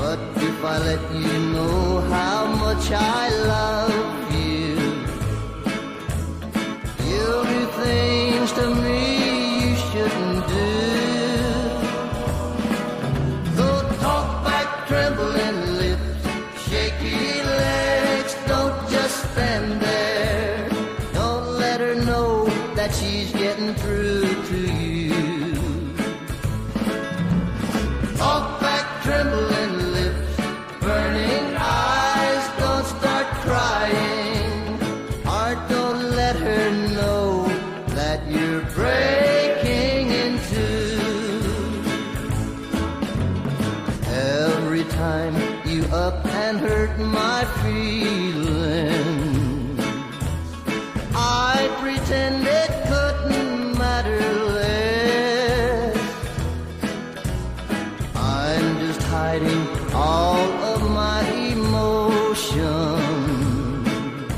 But if I let you know how much I love you, you'll do things to me you shouldn't do. So talk back, trembling lips, shaky legs, don't just stand there. Don't let her know that she's getting through to you. Talk back, trembling lips, burning eyes, don't start crying. Heart, don't let her know that you're breaking in two. Every time you up and hurt my feelings, I pretend it couldn't matter less. I'm just hiding all of my emotions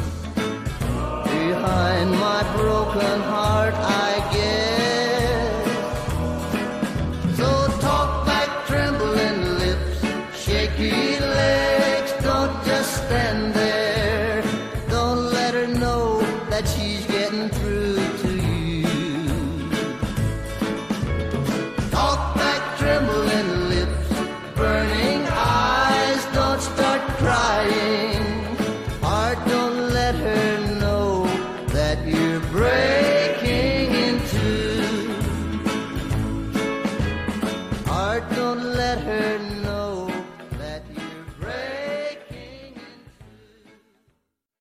behind my broken heart, I guess. So talk back, trembling lips, shaky legs, don't just stand there. Don't let her know that she's getting through to you. Talk back, trembling lips, burning eyes, don't start crying. Heart, don't let her know that you're breaking in two. Heart, don't let her know